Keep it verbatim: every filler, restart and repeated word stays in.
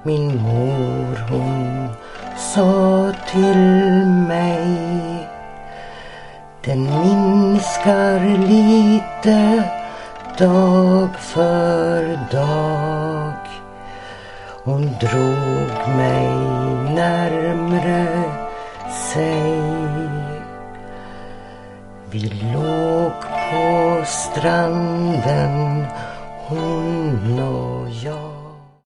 Min mor hon sa till mig, den minskar lite dag för dag. Hon drog mig närmre sig. Vi låg på stranden, hon och jag.